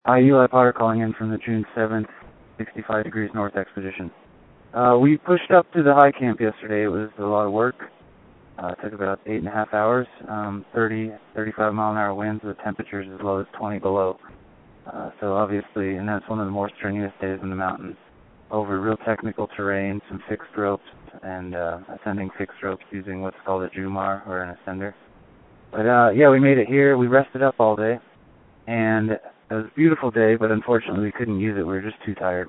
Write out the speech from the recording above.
Eli Potter calling in from the June 7th, 65 degrees north expedition. We pushed up to the high camp yesterday. It was a lot of work. It took about 8.5 hours, 35 mile an hour winds with temperatures as low as 20 below. So obviously, and that's one of the more strenuous days in the mountains. Over real technical terrain, some fixed ropes, and ascending fixed ropes using what's called a Jumar, or an ascender. But yeah, we made it here. We rested up all day, and it was a beautiful day, but unfortunately we couldn't use it. We were just too tired.